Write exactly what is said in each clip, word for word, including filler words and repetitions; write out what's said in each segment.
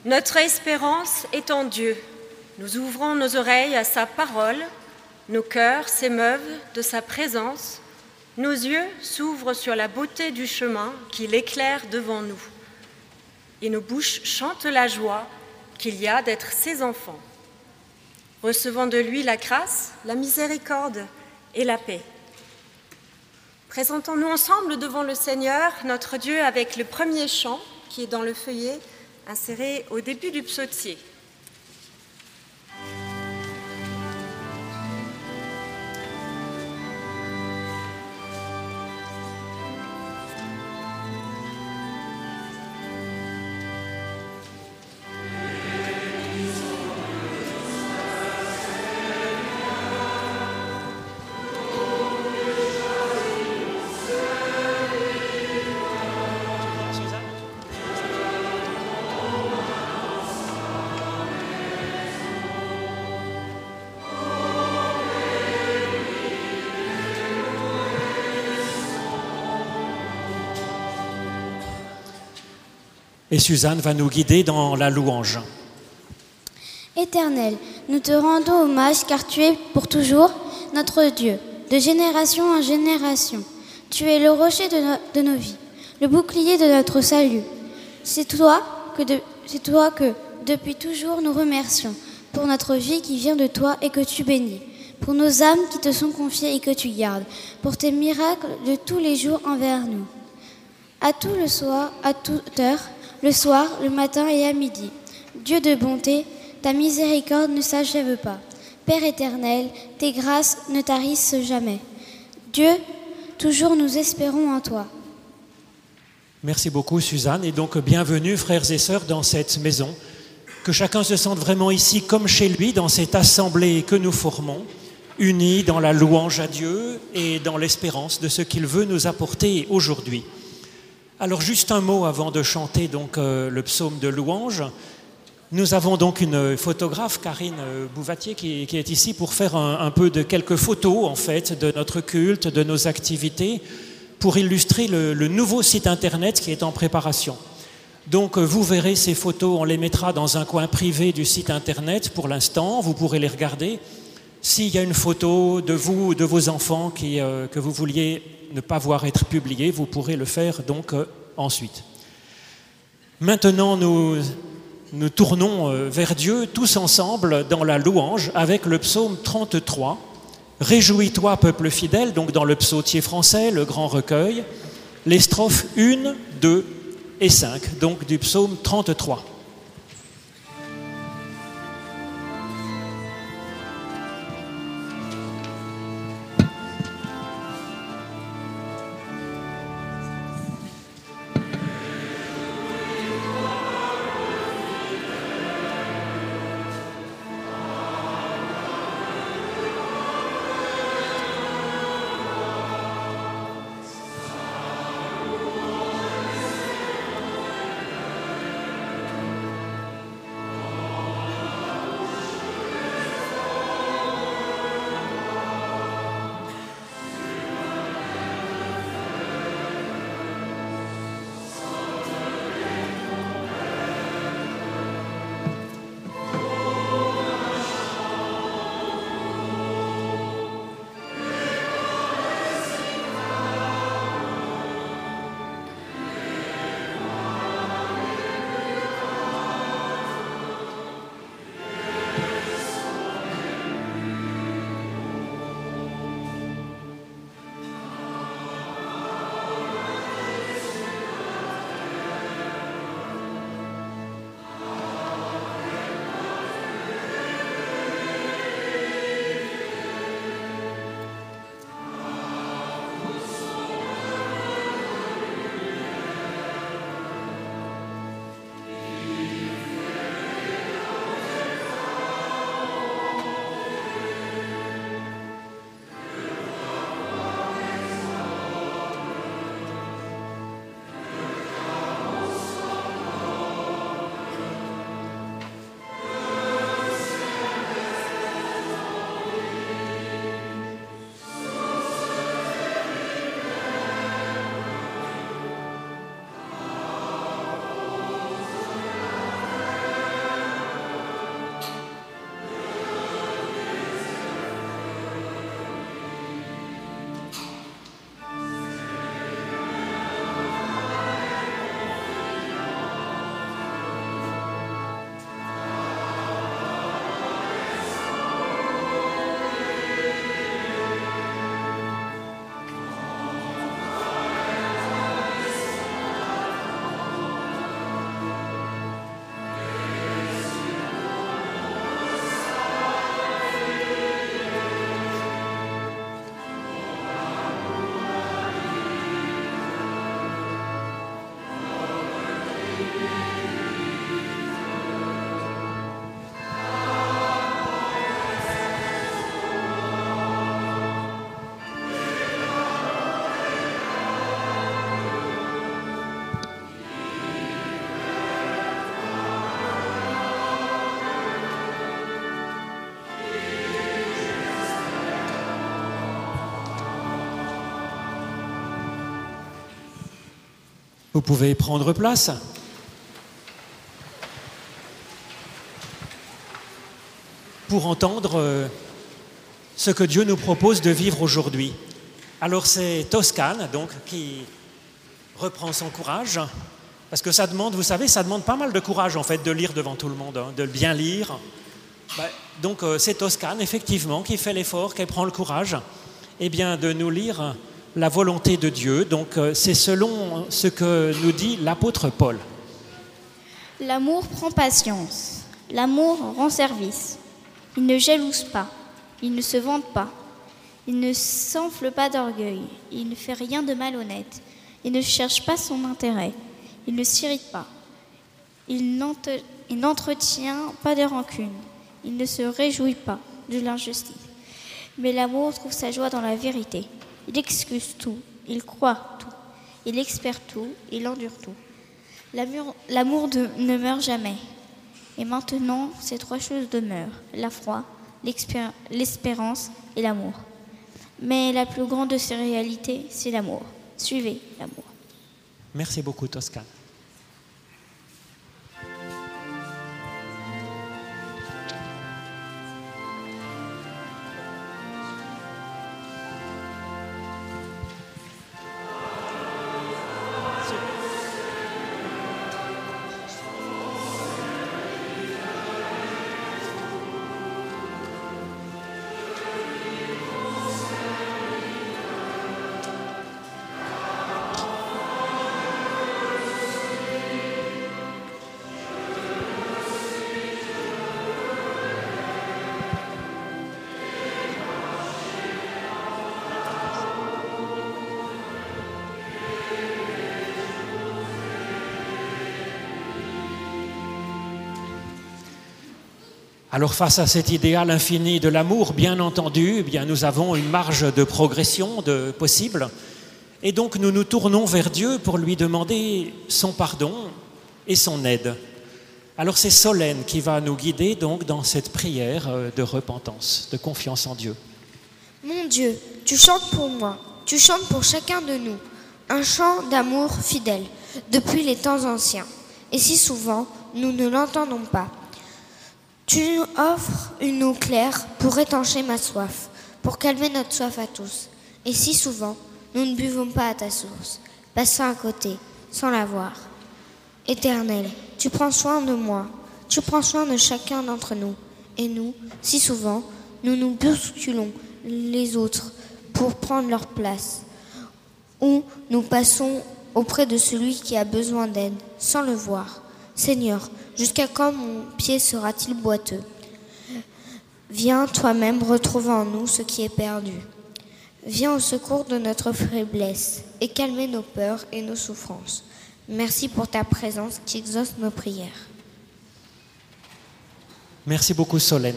Notre espérance est en Dieu. Nous ouvrons nos oreilles à sa parole, nos cœurs s'émeuvent de sa présence, nos yeux s'ouvrent sur la beauté du chemin qu'il éclaire devant nous. Et nos bouches chantent la joie qu'il y a d'être ses enfants. Recevons de lui la grâce, la miséricorde et la paix. Présentons-nous ensemble devant le Seigneur, notre Dieu, avec le premier chant qui est dans le feuillet inséré au début du psautier. Et Suzanne va nous guider dans la louange. Éternel, nous te rendons hommage car tu es pour toujours notre Dieu, de génération en génération. Tu es le rocher de, no- de nos vies, le bouclier de notre salut. C'est toi, que de- c'est toi que, depuis toujours, nous remercions pour notre vie qui vient de toi et que tu bénis, pour nos âmes qui te sont confiées et que tu gardes, pour tes miracles de tous les jours envers nous. À tout le soir, à toute heure, le soir, le matin et à midi. Dieu de bonté, ta miséricorde ne s'achève pas. Père éternel, tes grâces ne tarissent jamais. Dieu, toujours nous espérons en toi. Merci beaucoup Suzanne et donc bienvenue frères et sœurs dans cette maison. Que chacun se sente vraiment ici comme chez lui dans cette assemblée que nous formons, unis dans la louange à Dieu et dans l'espérance de ce qu'il veut nous apporter aujourd'hui. Alors juste un mot avant de chanter donc euh, le psaume de louange. Nous avons donc une photographe, Karine Bouvatier, qui, qui est ici pour faire un, un peu de quelques photos en fait de notre culte, de nos activités, pour illustrer le, le nouveau site internet qui est en préparation. Donc vous verrez ces photos, on les mettra dans un coin privé du site internet pour l'instant, vous pourrez les regarder. S'il y a une photo de vous ou de vos enfants qui, euh, que vous vouliez ne pas voir être publiée, vous pourrez le faire donc euh, ensuite. Maintenant, nous, nous tournons euh, vers Dieu tous ensemble dans la louange avec le psaume trente-trois. Réjouis-toi, peuple fidèle, donc dans le psautier français, le grand recueil, les strophes un, deux et cinq, donc du psaume trente-trois. Vous pouvez prendre place. Pour entendre ce que Dieu nous propose de vivre aujourd'hui. Alors c'est Toscane donc qui reprend son courage, parce que ça demande, vous savez, ça demande pas mal de courage en fait de lire devant tout le monde, hein, de bien lire. Ben, donc euh, c'est Toscane effectivement qui fait l'effort, qui prend le courage, eh bien de nous lire la volonté de Dieu. Donc euh, c'est selon ce que nous dit l'apôtre Paul. L'amour prend patience, l'amour rend service. Il ne jalouse pas, il ne se vante pas, il ne s'enfle pas d'orgueil, il ne fait rien de malhonnête, il ne cherche pas son intérêt, il ne s'irrite pas, il n'entretient pas de rancune, il ne se réjouit pas de l'injustice. Mais l'amour trouve sa joie dans la vérité. Il excuse tout, il croit tout, il espère tout, il endure tout. L'amour, l'amour de, ne meurt jamais. Et maintenant, ces trois choses demeurent, la foi, l'expér- l'espérance et l'amour. Mais la plus grande de ces réalités, c'est l'amour. Suivez l'amour. Merci beaucoup, Toscane. Alors face à cet idéal infini de l'amour, bien entendu, eh bien, nous avons une marge de progression de possible. Et donc nous nous tournons vers Dieu pour lui demander son pardon et son aide. Alors c'est Solène qui va nous guider donc dans cette prière de repentance, de confiance en Dieu. Mon Dieu, tu chantes pour moi, tu chantes pour chacun de nous, un chant d'amour fidèle, depuis les temps anciens. Et si souvent, nous ne l'entendons pas. Tu nous offres une eau claire pour étancher ma soif, pour calmer notre soif à tous. Et si souvent, nous ne buvons pas à ta source, passant à côté, sans la voir. Éternel, tu prends soin de moi, tu prends soin de chacun d'entre nous. Et nous, si souvent, nous nous bousculons les autres pour prendre leur place. Ou nous passons auprès de celui qui a besoin d'aide, sans le voir. Seigneur, jusqu'à quand mon pied sera-t-il boiteux ? Viens toi-même retrouver en nous ce qui est perdu. Viens au secours de notre faiblesse et calmer nos peurs et nos souffrances. Merci pour ta présence qui exauce nos prières. Merci beaucoup Solène.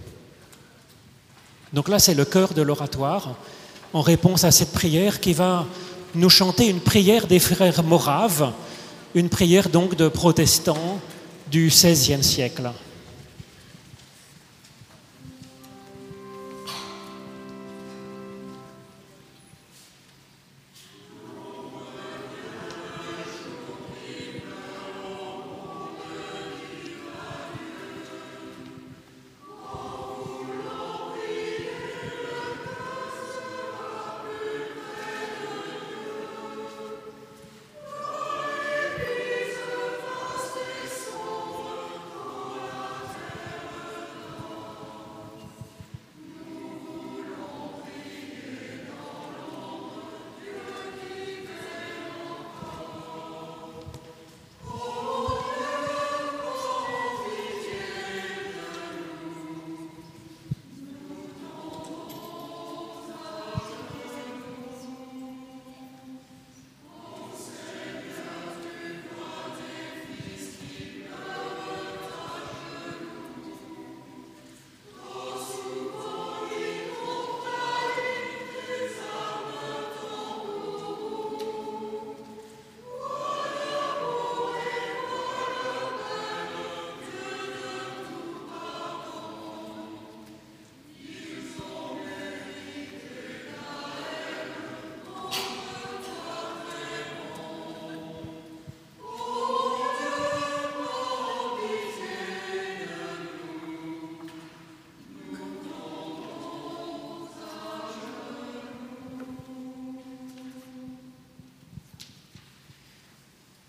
Donc là c'est le cœur de l'oratoire en réponse à cette prière qui va nous chanter une prière des frères moraves, une prière donc de protestants du seizième siècle.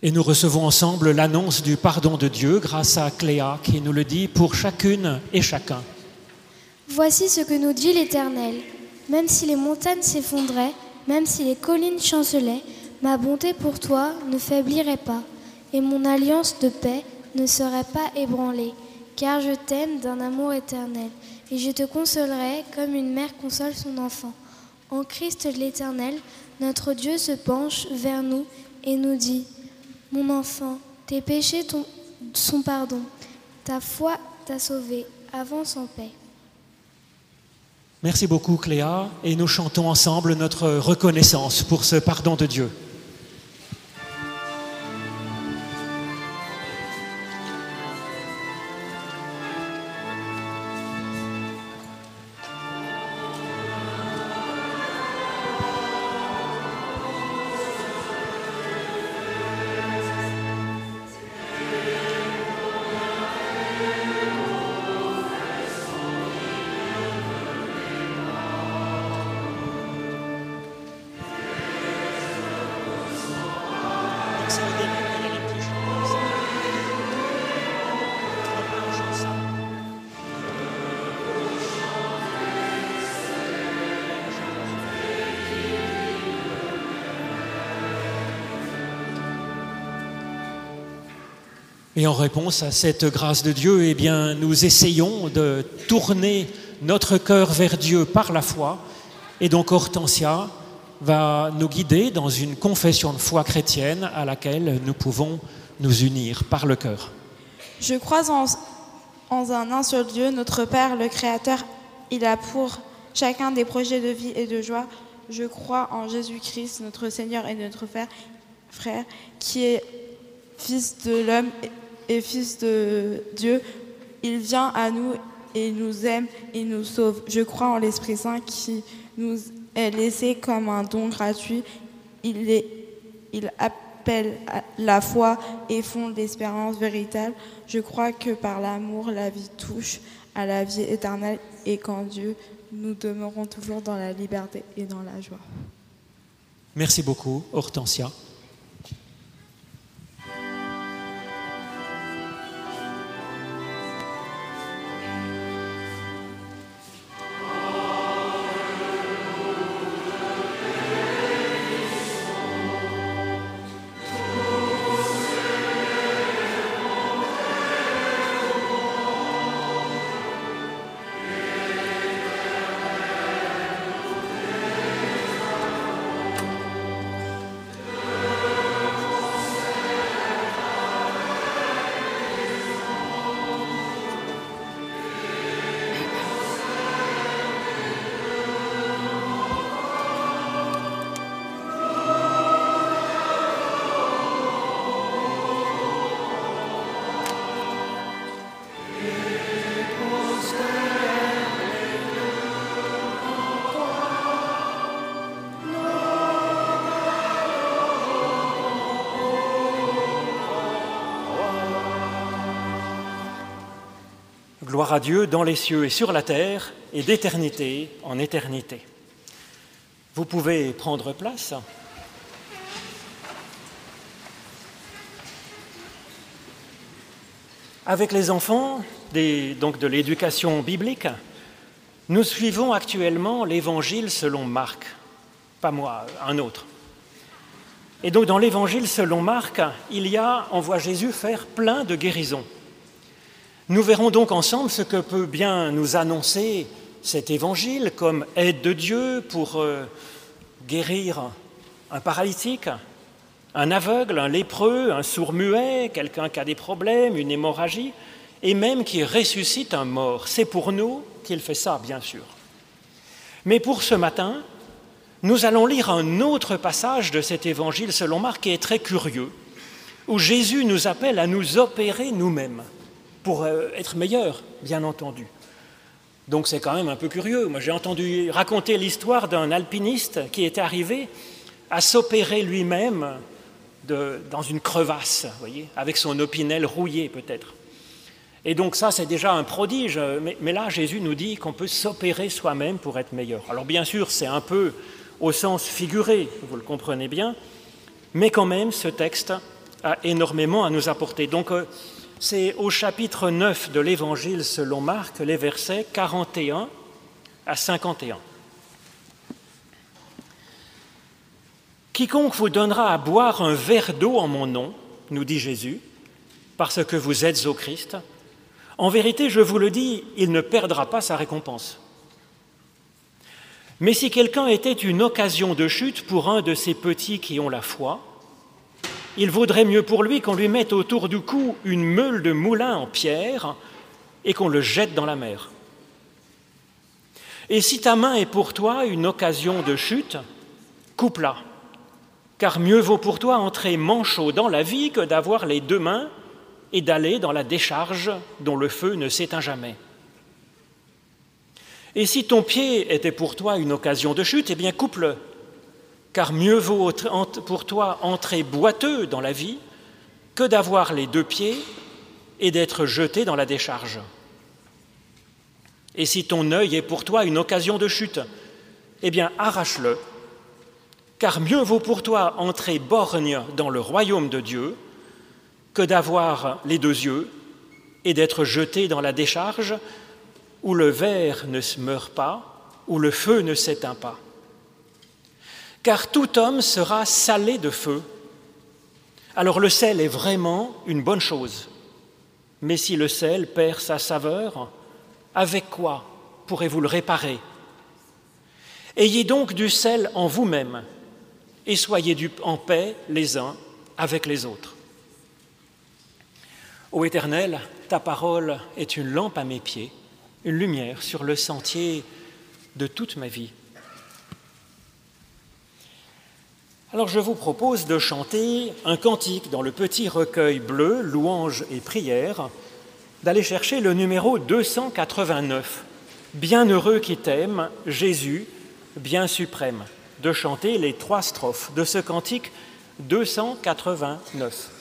Et nous recevons ensemble l'annonce du pardon de Dieu grâce à Cléa qui nous le dit pour chacune et chacun. Voici ce que nous dit l'Éternel. Même si les montagnes s'effondraient, même si les collines chancelaient, ma bonté pour toi ne faiblirait pas, et mon alliance de paix ne serait pas ébranlée, car je t'aime d'un amour éternel, et je te consolerai comme une mère console son enfant. En Christ l'Éternel, notre Dieu se penche vers nous et nous dit : mon enfant, tes péchés sont pardon, ta foi t'a sauvé, avance en paix. Merci beaucoup Cléa, et nous chantons ensemble notre reconnaissance pour ce pardon de Dieu. Et en réponse à cette grâce de Dieu, eh bien, nous essayons de tourner notre cœur vers Dieu par la foi. Et donc Hortensia va nous guider dans une confession de foi chrétienne à laquelle nous pouvons nous unir par le cœur. Je crois en, en un un seul Dieu, notre Père, le Créateur. Il a pour chacun des projets de vie et de joie. Je crois en Jésus-Christ, notre Seigneur et notre frère, frère qui est Fils de l'homme et Fils de Dieu. Il vient à nous et il nous aime et nous sauve. Je crois en l'Esprit Saint qui nous est laissé comme un don gratuit. Il, est, il appelle à la foi et fonde l'espérance véritable. Je crois que par l'amour, la vie touche à la vie éternelle et qu'en Dieu, nous demeurons toujours dans la liberté et dans la joie. Merci beaucoup, Hortensia. Gloire à Dieu dans les cieux et sur la terre, et d'éternité en éternité. Vous pouvez prendre place. Avec les enfants des, donc de l'éducation biblique, nous suivons actuellement l'Évangile selon Marc. Pas moi, un autre. Et donc dans l'Évangile selon Marc, il y a, on voit Jésus faire plein de guérisons. Nous verrons donc ensemble ce que peut bien nous annoncer cet évangile comme aide de Dieu pour euh, guérir un paralytique, un aveugle, un lépreux, un sourd-muet, quelqu'un qui a des problèmes, une hémorragie, et même qui ressuscite un mort. C'est pour nous qu'il fait ça, bien sûr. Mais pour ce matin, nous allons lire un autre passage de cet évangile selon Marc qui est très curieux, où Jésus nous appelle à nous opérer nous-mêmes. Pour être meilleur, bien entendu. Donc c'est quand même un peu curieux. Moi, j'ai entendu raconter l'histoire d'un alpiniste qui était arrivé à s'opérer lui-même de, dans une crevasse, vous voyez, avec son opinel rouillé peut-être. Et donc ça, c'est déjà un prodige. Mais, mais là, Jésus nous dit qu'on peut s'opérer soi-même pour être meilleur. Alors bien sûr, c'est un peu au sens figuré, vous le comprenez bien, mais quand même, ce texte a énormément à nous apporter. Donc, euh, c'est au chapitre neuf de l'Évangile selon Marc, les versets quarante et un à cinquante et un. « Quiconque vous donnera à boire un verre d'eau en mon nom, nous dit Jésus, parce que vous êtes au Christ, en vérité, je vous le dis, il ne perdra pas sa récompense. Mais si quelqu'un était une occasion de chute pour un de ces petits qui ont la foi, il vaudrait mieux pour lui qu'on lui mette autour du cou une meule de moulin en pierre et qu'on le jette dans la mer. Et si ta main est pour toi une occasion de chute, coupe-la, car mieux vaut pour toi entrer manchot dans la vie que d'avoir les deux mains et d'aller dans la décharge dont le feu ne s'éteint jamais. Et si ton pied était pour toi une occasion de chute, eh bien coupe-le, car mieux vaut pour toi entrer boiteux dans la vie que d'avoir les deux pieds et d'être jeté dans la décharge. Et si ton œil est pour toi une occasion de chute, eh bien arrache-le, car mieux vaut pour toi entrer borgne dans le royaume de Dieu que d'avoir les deux yeux et d'être jeté dans la décharge où le ver ne se meurt pas, où le feu ne s'éteint pas. Car tout homme sera salé de feu. Alors le sel est vraiment une bonne chose. Mais si le sel perd sa saveur, avec quoi pourrez-vous le réparer? Ayez donc du sel en vous-même et soyez en paix les uns avec les autres. Ô Éternel, ta parole est une lampe à mes pieds, une lumière sur le sentier de toute ma vie. Alors je vous propose de chanter un cantique dans le petit recueil bleu, louanges et prières, d'aller chercher le numéro deux cent quatre-vingt-neuf, « Bienheureux qui t'aime, Jésus, bien suprême », de chanter les trois strophes de ce cantique deux cent quatre-vingt-neuf.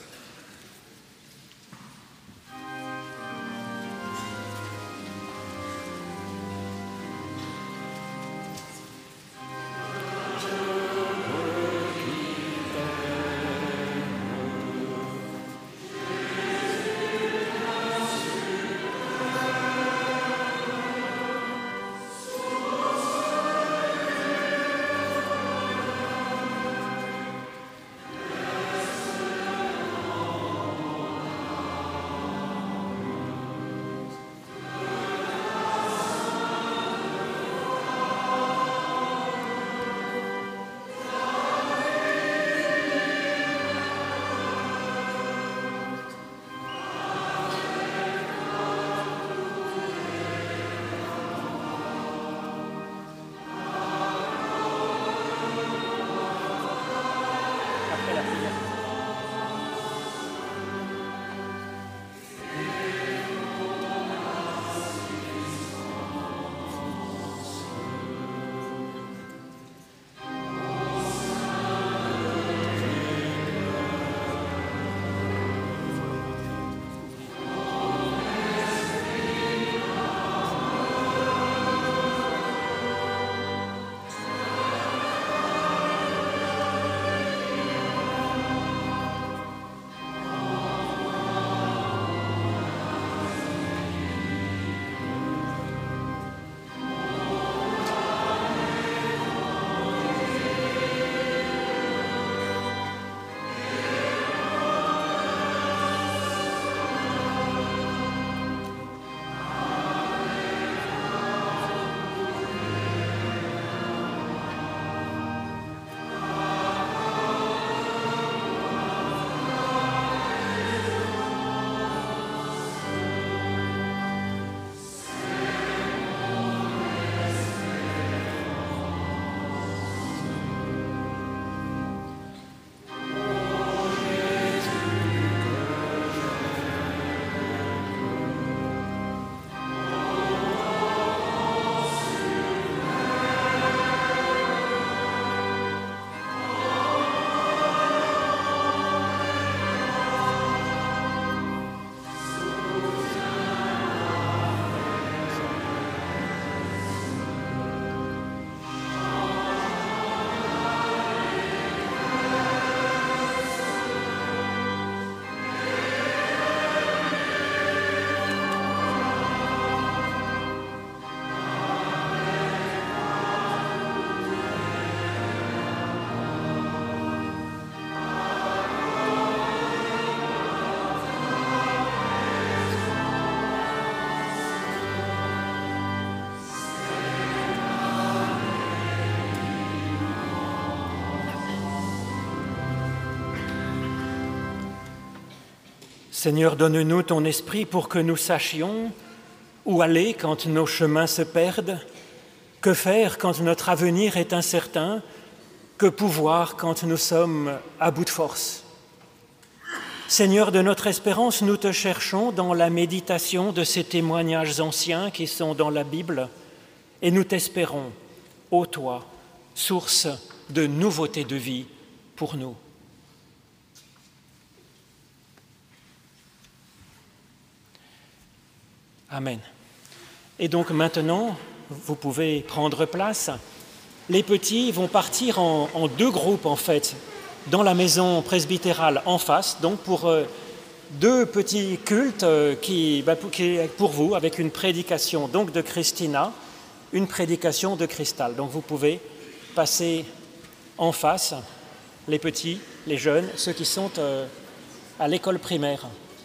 Seigneur, donne-nous ton esprit pour que nous sachions où aller quand nos chemins se perdent, que faire quand notre avenir est incertain, que pouvoir quand nous sommes à bout de force. Seigneur de notre espérance, nous te cherchons dans la méditation de ces témoignages anciens qui sont dans la Bible et nous t'espérons, ô toi, source de nouveauté de vie pour nous. Amen. Et donc maintenant, vous pouvez prendre place. Les petits vont partir en, en deux groupes en fait, dans la maison presbytérale en face, donc pour euh, deux petits cultes euh, qui, bah, pour, qui, pour vous, avec une prédication donc de Christina, une prédication de Cristal. Donc vous pouvez passer en face, les petits, les jeunes, ceux qui sont euh, à l'école primaire.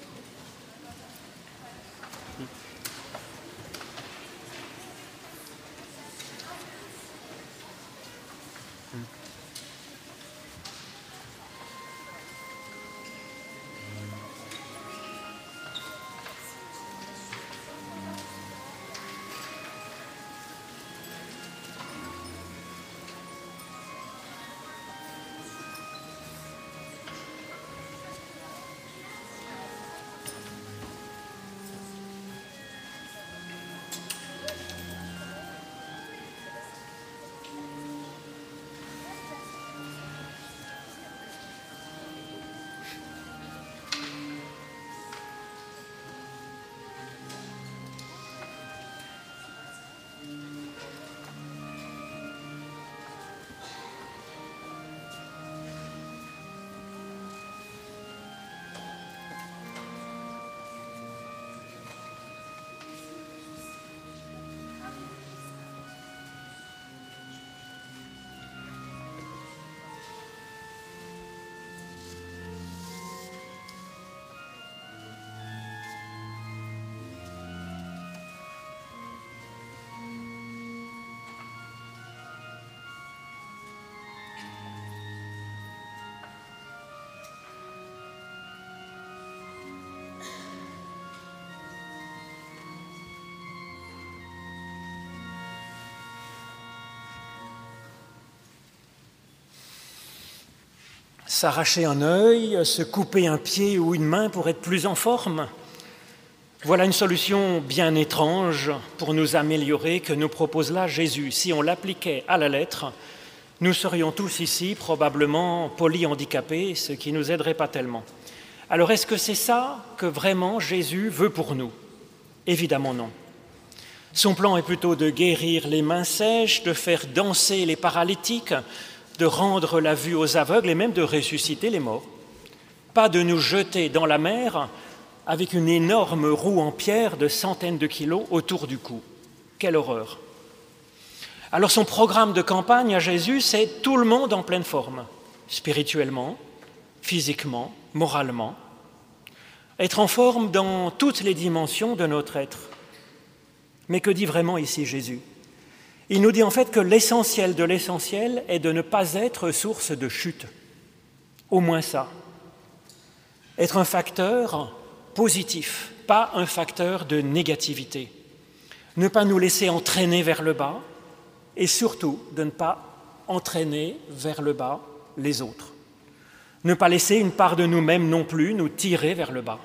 S'arracher un œil, se couper un pied ou une main pour être plus en forme. Voilà une solution bien étrange pour nous améliorer que nous propose là Jésus. Si on l'appliquait à la lettre, nous serions tous ici probablement polyhandicapés, ce qui ne nous aiderait pas tellement. Alors est-ce que c'est ça que vraiment Jésus veut pour nous? Évidemment non. Son plan est plutôt de guérir les mains sèches, de faire danser les paralytiques, de rendre la vue aux aveugles et même de ressusciter les morts. Pas de nous jeter dans la mer avec une énorme roue en pierre de centaines de kilos autour du cou. Quelle horreur! Alors son programme de campagne à Jésus, c'est tout le monde en pleine forme, spirituellement, physiquement, moralement. Être en forme dans toutes les dimensions de notre être. Mais que dit vraiment ici Jésus? Il nous dit en fait que l'essentiel de l'essentiel est de ne pas être source de chute. Au moins ça. Être un facteur positif, pas un facteur de négativité. Ne pas nous laisser entraîner vers le bas et surtout de ne pas entraîner vers le bas les autres. Ne pas laisser une part de nous-mêmes non plus nous tirer vers le bas.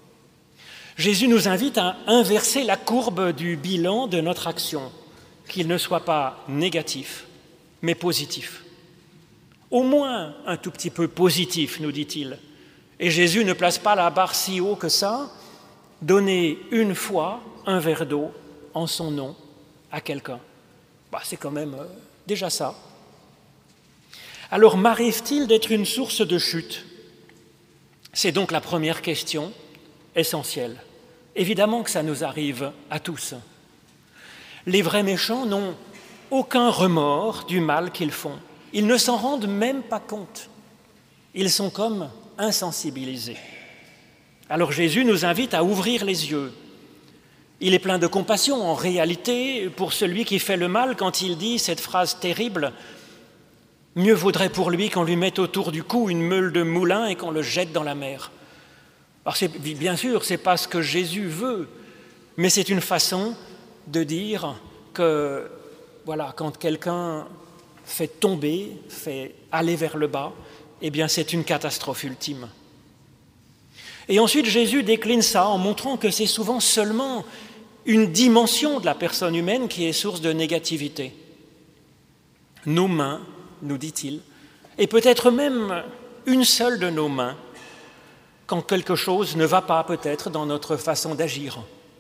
Jésus nous invite à inverser la courbe du bilan de notre action, qu'il ne soit pas négatif, mais positif. Au moins un tout petit peu positif, nous dit-il. Et Jésus ne place pas la barre si haut que ça, donner une fois un verre d'eau en son nom à quelqu'un. Bah, c'est quand même euh, déjà ça. Alors m'arrive-t-il d'être une source de chute? C'est donc la première question essentielle. Évidemment que ça nous arrive à tous. Les vrais méchants n'ont aucun remords du mal qu'ils font. Ils ne s'en rendent même pas compte. Ils sont comme insensibilisés. Alors Jésus nous invite à ouvrir les yeux. Il est plein de compassion en réalité pour celui qui fait le mal quand il dit cette phrase terrible « Mieux vaudrait pour lui qu'on lui mette autour du cou une meule de moulin et qu'on le jette dans la mer ». Alors c'est, bien sûr, ce n'est pas ce que Jésus veut, mais c'est une façon de dire que, voilà, quand quelqu'un fait tomber, fait aller vers le bas, eh bien c'est une catastrophe ultime. Et ensuite, Jésus décline ça en montrant que c'est souvent seulement une dimension de la personne humaine qui est source de négativité. Nos mains, nous dit-il, et peut-être même une seule de nos mains, quand quelque chose ne va pas peut-être dans notre façon d'agir.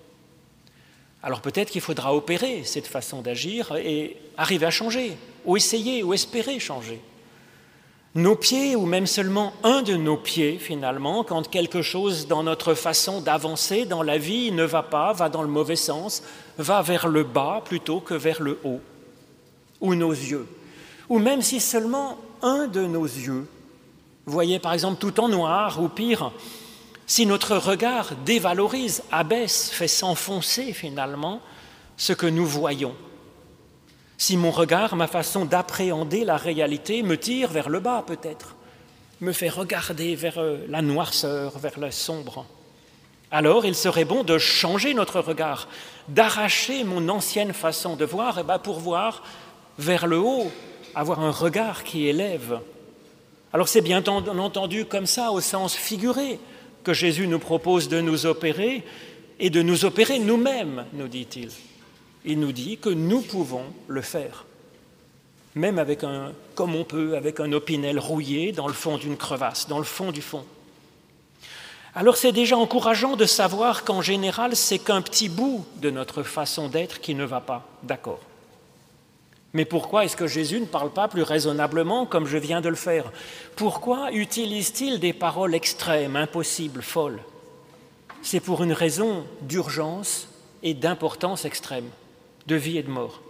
Alors peut-être qu'il faudra opérer cette façon d'agir et arriver à changer, ou essayer, ou espérer changer. Nos pieds, ou même seulement un de nos pieds, finalement, quand quelque chose dans notre façon d'avancer dans la vie ne va pas, va dans le mauvais sens, va vers le bas plutôt que vers le haut, ou nos yeux, ou même si seulement un de nos yeux, voyez par exemple tout en noir, ou pire, si notre regard dévalorise, abaisse, fait s'enfoncer finalement ce que nous voyons. Si mon regard, ma façon d'appréhender la réalité me tire vers le bas peut-être, me fait regarder vers la noirceur, vers le sombre, alors il serait bon de changer notre regard, d'arracher mon ancienne façon de voir et bien pour voir vers le haut, avoir un regard qui élève. Alors c'est bien entendu comme ça, au sens figuré, que Jésus nous propose de nous opérer et de nous opérer nous-mêmes, nous dit-il. Il nous dit que nous pouvons le faire, même avec un, comme on peut, avec un opinel rouillé dans le fond d'une crevasse, dans le fond du fond. Alors c'est déjà encourageant de savoir qu'en général, c'est qu'un petit bout de notre façon d'être qui ne va pas, d'accord. Mais pourquoi est-ce que Jésus ne parle pas plus raisonnablement comme je viens de le faire? Pourquoi utilise-t-il des paroles extrêmes, impossibles, folles? C'est pour une raison d'urgence et d'importance extrême, de vie et de mort.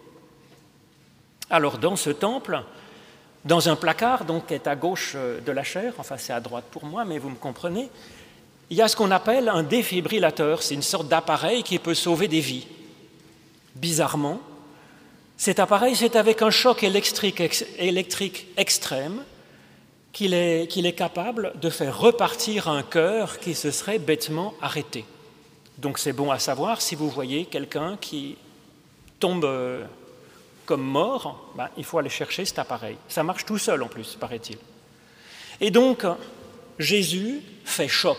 Alors dans ce temple, dans un placard donc, qui est à gauche de la chaire, enfin c'est à droite pour moi, mais vous me comprenez, il y a ce qu'on appelle un défibrillateur, c'est une sorte d'appareil qui peut sauver des vies. Bizarrement, cet appareil, c'est avec un choc électrique, ex- électrique extrême qu'il est, qu'il est capable de faire repartir un cœur qui se serait bêtement arrêté. Donc c'est bon à savoir, si vous voyez quelqu'un qui tombe euh, comme mort, ben, il faut aller chercher cet appareil. Ça marche tout seul en plus, paraît-il. Et donc, Jésus fait choc.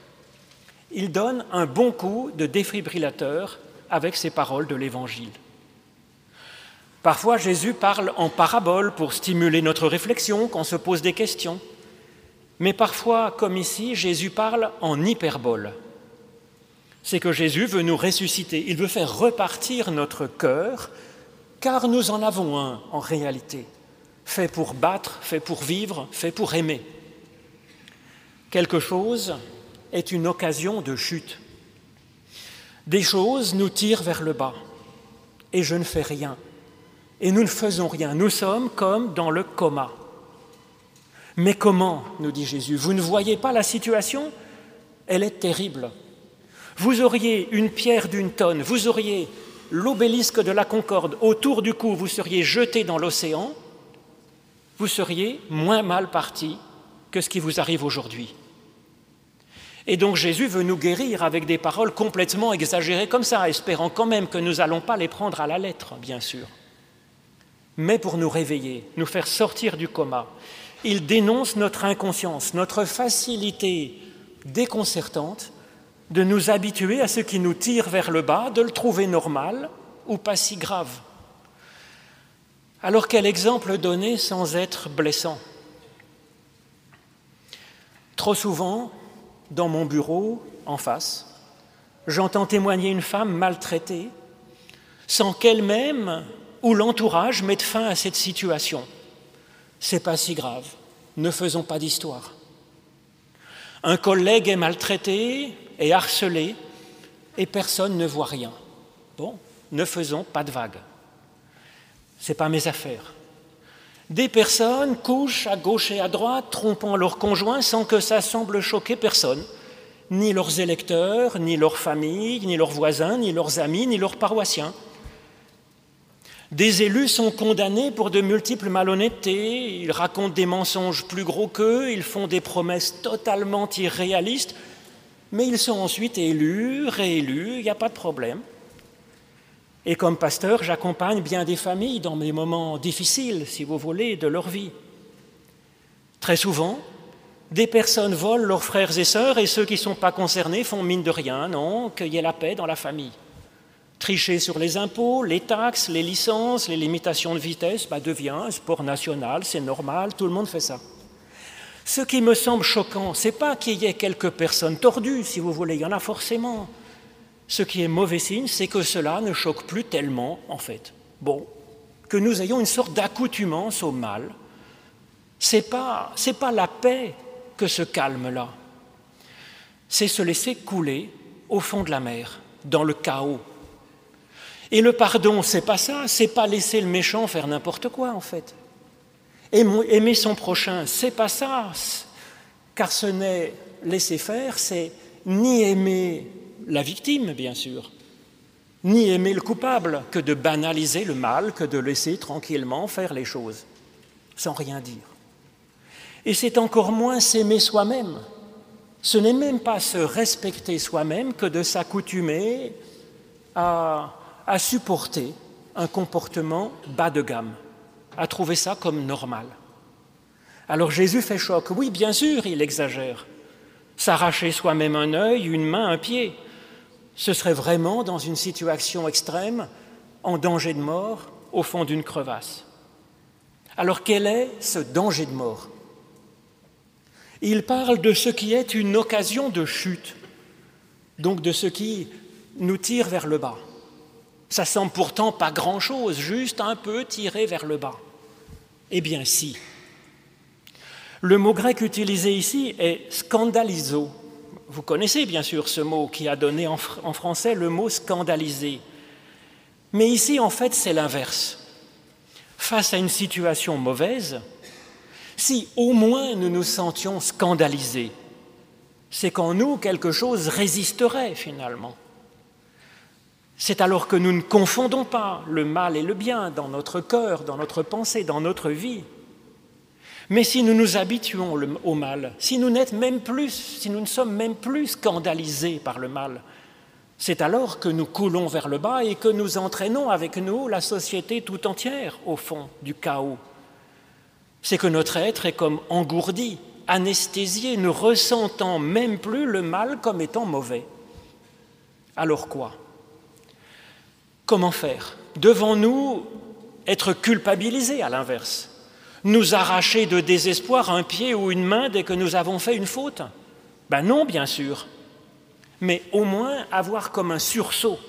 Il donne un bon coup de défibrillateur avec ces paroles de l'Évangile. Parfois, Jésus parle en parabole pour stimuler notre réflexion quand on se pose des questions. Mais parfois, comme ici, Jésus parle en hyperbole. C'est que Jésus veut nous ressusciter, il veut faire repartir notre cœur, car nous en avons un en réalité, fait pour battre, fait pour vivre, fait pour aimer. Quelque chose est une occasion de chute. Des choses nous tirent vers le bas, et je ne fais rien. Et nous ne faisons rien, nous sommes comme dans le coma. Mais comment, nous dit Jésus, vous ne voyez pas la situation? Elle est terrible. Vous auriez une pierre d'une tonne, vous auriez l'obélisque de la Concorde autour du cou, vous seriez jeté dans l'océan, vous seriez moins mal parti que ce qui vous arrive aujourd'hui. Et donc Jésus veut nous guérir avec des paroles complètement exagérées comme ça, espérant quand même que nous n'allons pas les prendre à la lettre, bien sûr. Mais pour nous réveiller, nous faire sortir du coma. Il dénonce notre inconscience, notre facilité déconcertante de nous habituer à ce qui nous tire vers le bas, de le trouver normal ou pas si grave. Alors quel exemple donner sans être blessant? Trop souvent, dans mon bureau, en face, j'entends témoigner une femme maltraitée sans qu'elle-même ou l'entourage mette fin à cette situation. C'est pas si grave, ne faisons pas d'histoire. Un collègue est maltraité, est harcelé, et personne ne voit rien. Bon, ne faisons pas de vagues. C'est pas mes affaires. Des personnes couchent à gauche et à droite, trompant leurs conjoints sans que ça semble choquer personne, ni leurs électeurs, ni leurs familles, ni leurs voisins, ni leurs amis, ni leurs paroissiens. Des élus sont condamnés pour de multiples malhonnêtetés, ils racontent des mensonges plus gros qu'eux, ils font des promesses totalement irréalistes, Mais ils sont ensuite élus, réélus, il n'y a pas de problème. Et comme pasteur, j'accompagne bien des familles dans des moments difficiles, si vous voulez, de leur vie. Très souvent, des personnes volent leurs frères et sœurs et ceux qui ne sont pas concernés font mine de rien, non, qu'il y ait la paix dans la famille. Tricher sur les impôts, les taxes, les licences, les limitations de vitesse, bah, devient un sport national, c'est normal, tout le monde fait ça. Ce qui me semble choquant, ce n'est pas qu'il y ait quelques personnes tordues, si vous voulez, il y en a forcément. Ce qui est mauvais signe, c'est que cela ne choque plus tellement, en fait. Bon, que nous ayons une sorte d'accoutumance au mal. Ce n'est pas, c'est pas la paix que ce calme-là. C'est se laisser couler au fond de la mer, dans le chaos. Et le pardon, c'est pas ça, c'est pas laisser le méchant faire n'importe quoi, en fait. Aimer son prochain, c'est pas ça, car ce n'est laisser faire, c'est ni aimer la victime, bien sûr, ni aimer le coupable, que de banaliser le mal, que de laisser tranquillement faire les choses, sans rien dire. Et c'est encore moins s'aimer soi-même. Ce n'est même pas se respecter soi-même que de s'accoutumer à, à supporter un comportement bas de gamme, à trouver ça comme normal. Alors Jésus fait choc. Oui, bien sûr, il exagère. S'arracher soi-même un œil, une main, un pied, ce serait vraiment dans une situation extrême, en danger de mort, au fond d'une crevasse. Alors quel est ce danger de mort ? Il parle de ce qui est une occasion de chute, donc de ce qui nous tire vers le bas. Ça semble pourtant pas grand-chose, juste un peu tiré vers le bas. Eh bien si. Le mot grec utilisé ici est scandalizo. Vous connaissez bien sûr ce mot qui a donné en, fr- en français le mot scandaliser. Mais ici, en fait, c'est l'inverse. Face à une situation mauvaise, si au moins nous nous sentions scandalisés, c'est qu'en nous, quelque chose résisterait finalement. C'est alors que nous ne confondons pas le mal et le bien dans notre cœur, dans notre pensée, dans notre vie. Mais si nous nous habituons au mal, si nous n'êtes même plus, si nous ne sommes même plus scandalisés par le mal, c'est alors que nous coulons vers le bas et que nous entraînons avec nous la société tout entière au fond du chaos. C'est que notre être est comme engourdi, anesthésié, ne ressentant même plus le mal comme étant mauvais. Alors quoi ? Comment faire ? Devons-nous être culpabilisés à l'inverse ? Nous arracher de désespoir un pied ou une main dès que nous avons fait une faute ? Ben non, bien sûr. Mais au moins avoir comme un sursaut.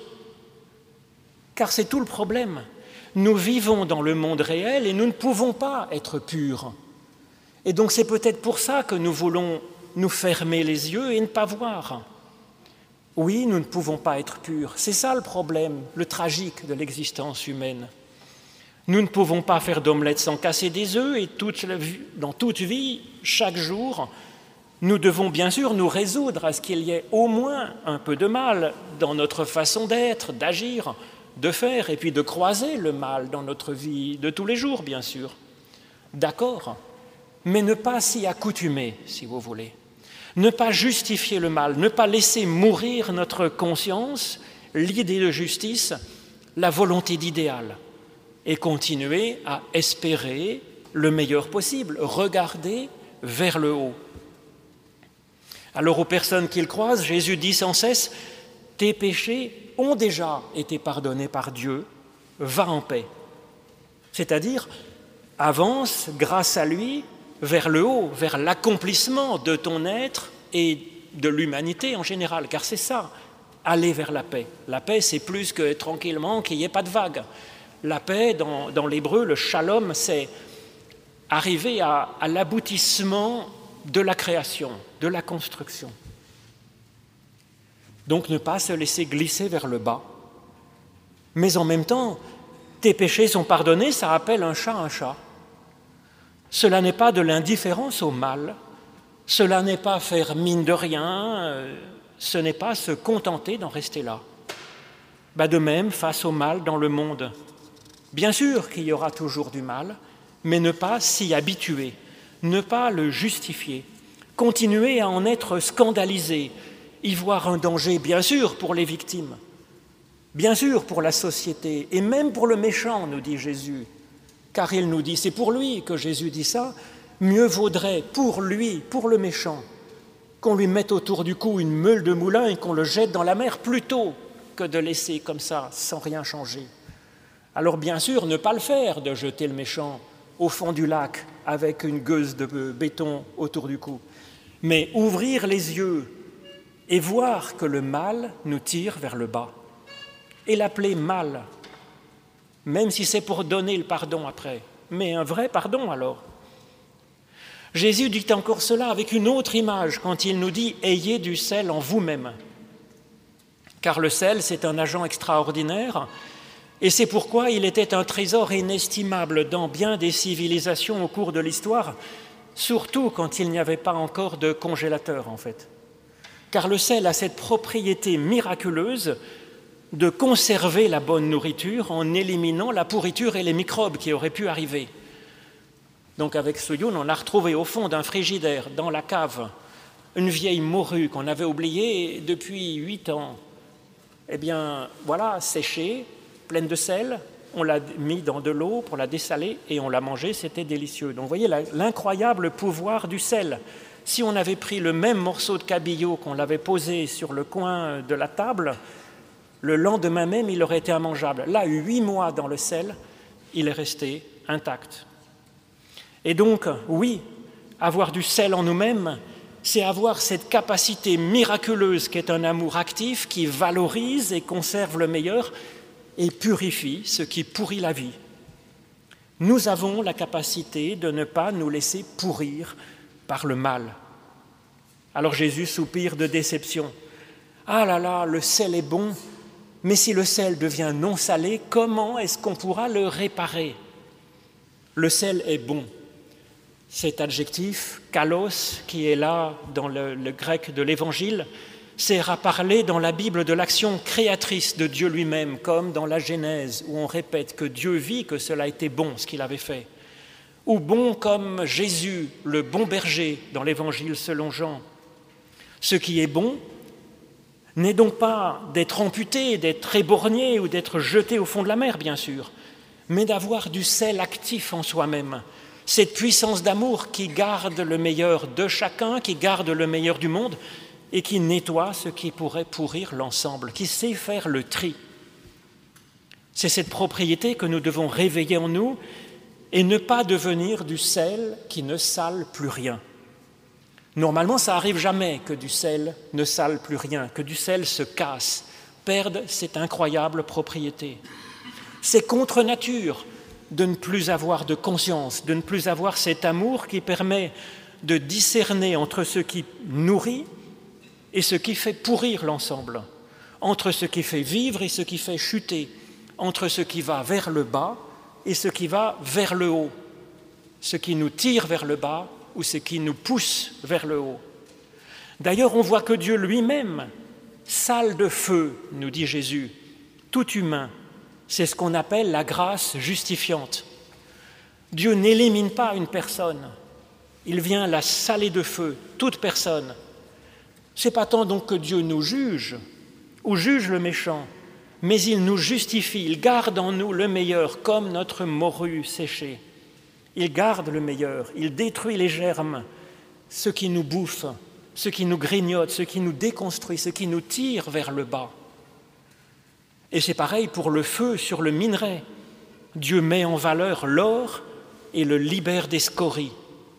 Car c'est tout le problème. Nous vivons dans le monde réel et nous ne pouvons pas être purs. Et donc c'est peut-être pour ça que nous voulons nous fermer les yeux et ne pas voir. Oui, nous ne pouvons pas être purs. C'est ça le problème, le tragique de l'existence humaine. Nous ne pouvons pas faire d'omelette sans casser des œufs et toute la vie, dans toute vie, chaque jour, nous devons bien sûr nous résoudre à ce qu'il y ait au moins un peu de mal dans notre façon d'être, d'agir, de faire et puis de croiser le mal dans notre vie de tous les jours, bien sûr. D'accord, mais ne pas s'y accoutumer, si vous voulez. Ne pas justifier le mal, ne pas laisser mourir notre conscience, l'idée de justice, la volonté d'idéal, et continuer à espérer le meilleur possible, regarder vers le haut. Alors aux personnes qu'il croise, Jésus dit sans cesse « Tes péchés ont déjà été pardonnés par Dieu, va en paix. » C'est-à-dire, avance grâce à lui vers le haut, vers l'accomplissement de ton être et de l'humanité en général, car c'est ça, aller vers la paix. La paix, c'est plus que tranquillement qu'il n'y ait pas de vagues. La paix, dans, dans l'hébreu, le shalom, c'est arriver à, à l'aboutissement de la création, de la construction. Donc ne pas se laisser glisser vers le bas. Mais en même temps, tes péchés sont pardonnés, ça appelle un chat un chat. Cela n'est pas de l'indifférence au mal, cela n'est pas faire mine de rien, ce n'est pas se contenter d'en rester là. Bah de même, face au mal dans le monde, bien sûr qu'il y aura toujours du mal, mais ne pas s'y habituer, ne pas le justifier, continuer à en être scandalisé y voir un danger, bien sûr, pour les victimes, bien sûr pour la société, et même pour le méchant, nous dit Jésus. Car il nous dit, c'est pour lui que Jésus dit ça, mieux vaudrait pour lui, pour le méchant, qu'on lui mette autour du cou une meule de moulin et qu'on le jette dans la mer plutôt que de laisser comme ça, sans rien changer. Alors bien sûr, ne pas le faire, de jeter le méchant au fond du lac avec une gueuse de béton autour du cou, mais ouvrir les yeux et voir que le mal nous tire vers le bas, et l'appeler mal, même si c'est pour donner le pardon après, mais un vrai pardon alors. Jésus dit encore cela avec une autre image quand il nous dit « Ayez du sel en vous-même ». Car le sel, c'est un agent extraordinaire, et c'est pourquoi il était un trésor inestimable dans bien des civilisations au cours de l'histoire, surtout quand il n'y avait pas encore de congélateur en fait. Car le sel a cette propriété miraculeuse de conserver la bonne nourriture en éliminant la pourriture et les microbes qui auraient pu arriver. Donc avec Soyoun, on a retrouvé au fond d'un frigidaire, dans la cave, une vieille morue qu'on avait oubliée depuis huit ans. Eh bien, voilà, séchée, pleine de sel, on l'a mis dans de l'eau pour la dessaler et on l'a mangée, c'était délicieux. Donc vous voyez l'incroyable pouvoir du sel. Si on avait pris le même morceau de cabillaud qu'on l'avait posé sur le coin de la table, le lendemain même, il aurait été immangeable. Là, huit mois dans le sel, il est resté intact. Et donc, oui, avoir du sel en nous-mêmes, c'est avoir cette capacité miraculeuse qu'est un amour actif qui valorise et conserve le meilleur et purifie ce qui pourrit la vie. Nous avons la capacité de ne pas nous laisser pourrir par le mal. Alors Jésus soupire de déception. « Ah là là, le sel est bon, mais si le sel devient non salé, comment est-ce qu'on pourra le réparer ?» Le sel est bon. Cet adjectif, kalos, qui est là dans le, le grec de l'Évangile, sert à parler dans la Bible de l'action créatrice de Dieu lui-même, comme dans la Genèse, où on répète que Dieu vit que cela était bon, ce qu'il avait fait. Ou bon comme Jésus, le bon berger, dans l'Évangile selon Jean. Ce qui est bon n'est donc pas d'être amputé, d'être éborgné ou d'être jeté au fond de la mer, bien sûr, mais d'avoir du sel actif en soi-même, cette puissance d'amour qui garde le meilleur de chacun, qui garde le meilleur du monde et qui nettoie ce qui pourrait pourrir l'ensemble, qui sait faire le tri. C'est cette propriété que nous devons réveiller en nous et ne pas devenir du sel qui ne sale plus rien. Normalement, ça n'arrive jamais que du sel ne sale plus rien, que du sel se casse, perde cette incroyable propriété. C'est contre nature de ne plus avoir de conscience, de ne plus avoir cet amour qui permet de discerner entre ce qui nourrit et ce qui fait pourrir l'ensemble, entre ce qui fait vivre et ce qui fait chuter, entre ce qui va vers le bas et ce qui va vers le haut, ce qui nous tire vers le bas ou ce qui nous pousse vers le haut. D'ailleurs, on voit que Dieu lui-même, sale de feu, nous dit Jésus, tout humain, c'est ce qu'on appelle la grâce justifiante. Dieu n'élimine pas une personne, il vient la saler de feu, toute personne. Ce n'est pas tant donc que Dieu nous juge ou juge le méchant, mais il nous justifie, il garde en nous le meilleur comme notre morue séchée. Il garde le meilleur, il détruit les germes, ce qui nous bouffe, ce qui nous grignote, ce qui nous déconstruit, ce qui nous tire vers le bas. Et c'est pareil pour le feu sur le minerai. Dieu met en valeur l'or et le libère des scories.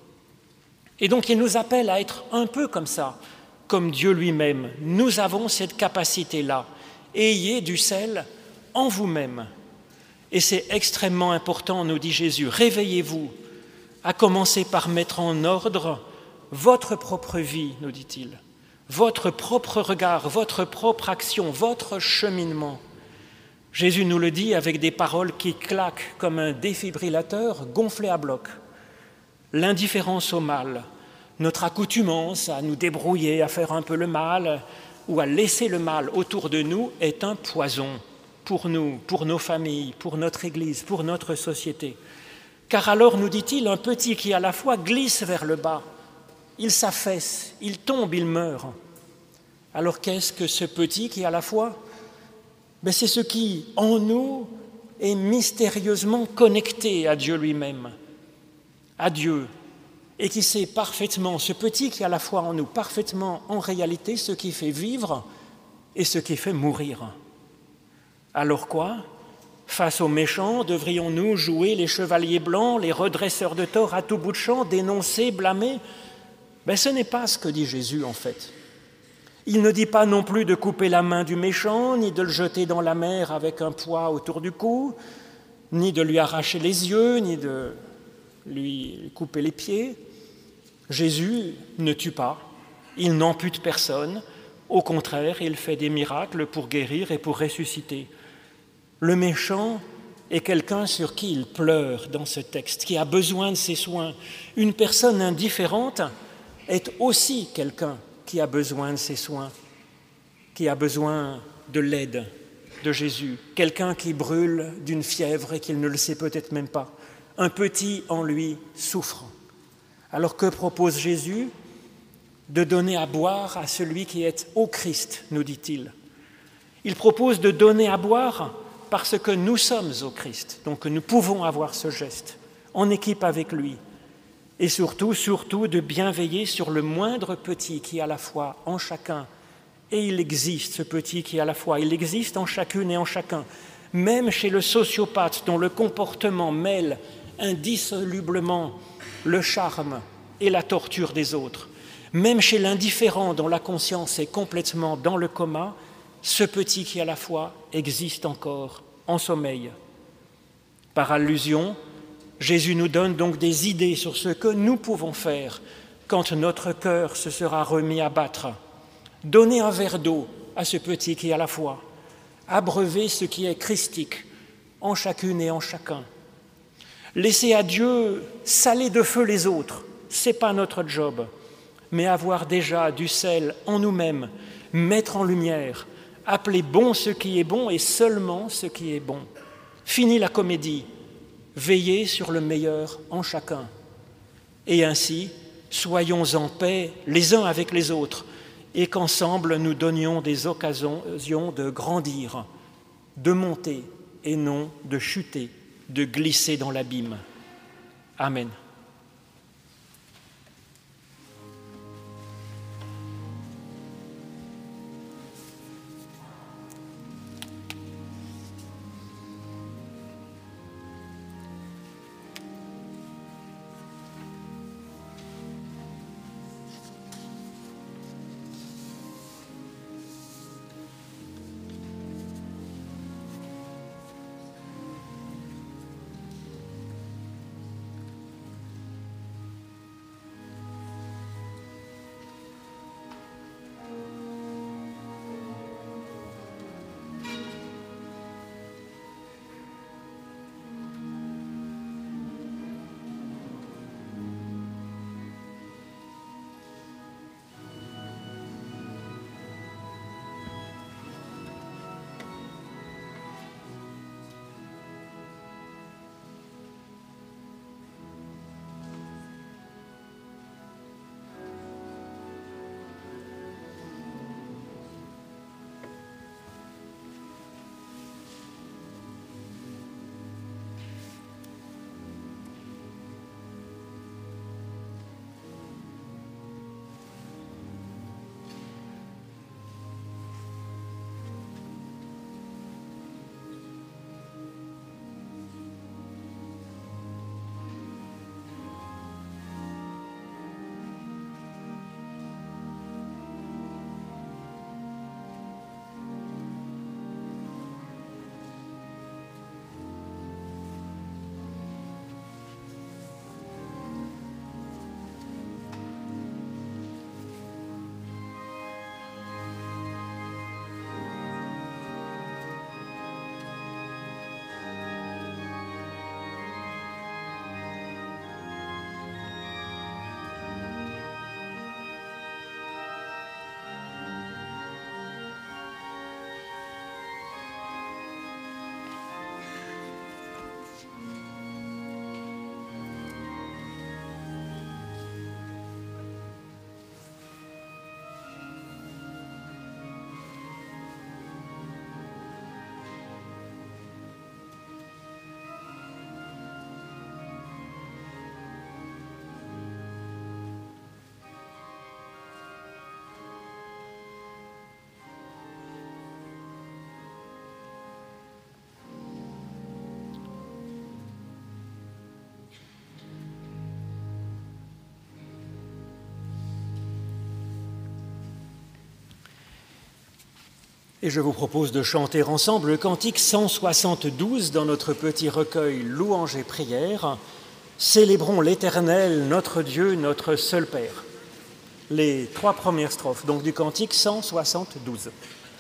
Et donc il nous appelle à être un peu comme ça, comme Dieu lui-même. Nous avons cette capacité-là. Ayez du sel en vous-même. Et c'est extrêmement important, nous dit Jésus, réveillez-vous, à commencer par mettre en ordre votre propre vie, nous dit-il, votre propre regard, votre propre action, votre cheminement. Jésus nous le dit avec des paroles qui claquent comme un défibrillateur gonflé à bloc. L'indifférence au mal, notre accoutumance à nous débrouiller, à faire un peu le mal ou à laisser le mal autour de nous est un poison pour nous, pour nos familles, pour notre Église, pour notre société. Car alors, nous dit-il, un petit qui à la fois glisse vers le bas, il s'affaisse, il tombe, il meurt. Alors qu'est-ce que ce petit qui est à la foi? Ben, c'est ce qui, en nous, est mystérieusement connecté à Dieu lui-même, à Dieu, et qui sait parfaitement, ce petit qui est à la fois en nous, parfaitement en réalité ce qui fait vivre et ce qui fait mourir. Alors quoi? Face aux méchants, devrions-nous jouer les chevaliers blancs, les redresseurs de tort à tout bout de champ, dénoncer, blâmer? Ben, ce n'est pas ce que dit Jésus en fait. Il ne dit pas non plus de couper la main du méchant, ni de le jeter dans la mer avec un poids autour du cou, ni de lui arracher les yeux, ni de lui couper les pieds. Jésus ne tue pas, il n'ampute personne, au contraire, il fait des miracles pour guérir et pour ressusciter. Le méchant est quelqu'un sur qui il pleure dans ce texte, qui a besoin de ses soins. Une personne indifférente est aussi quelqu'un qui a besoin de ses soins, qui a besoin de l'aide de Jésus. Quelqu'un qui brûle d'une fièvre et qu'il ne le sait peut-être même pas. Un petit en lui souffre. Alors que propose Jésus? De donner à boire à celui qui est au Christ, nous dit-il. Il propose de donner à boire parce que nous sommes au Christ, donc nous pouvons avoir ce geste en équipe avec lui. Et surtout, surtout, de bien veiller sur le moindre petit qui est à la fois en chacun. Et il existe, ce petit qui est à la fois, il existe en chacune et en chacun. Même chez le sociopathe dont le comportement mêle indissolublement le charme et la torture des autres. Même chez l'indifférent dont la conscience est complètement dans le coma, ce petit qui à la fois existe encore en sommeil. Par allusion, Jésus nous donne donc des idées sur ce que nous pouvons faire quand notre cœur se sera remis à battre. Donner un verre d'eau à ce petit qui à la fois, abreuver ce qui est christique en chacune et en chacun. Laisser à Dieu saler de feu les autres, ce n'est pas notre job, mais avoir déjà du sel en nous-mêmes, mettre en lumière, appeler bon ce qui est bon et seulement ce qui est bon. Fini la comédie, veillez sur le meilleur en chacun. Et ainsi, soyons en paix les uns avec les autres et qu'ensemble nous donnions des occasions de grandir, de monter et non de chuter, de glisser dans l'abîme. Amen. Et je vous propose de chanter ensemble le cantique cent soixante-douze dans notre petit recueil Louanges et prières. Célébrons l'Éternel, notre Dieu, notre seul Père. Les trois premières strophes, donc du cantique cent soixante-douze.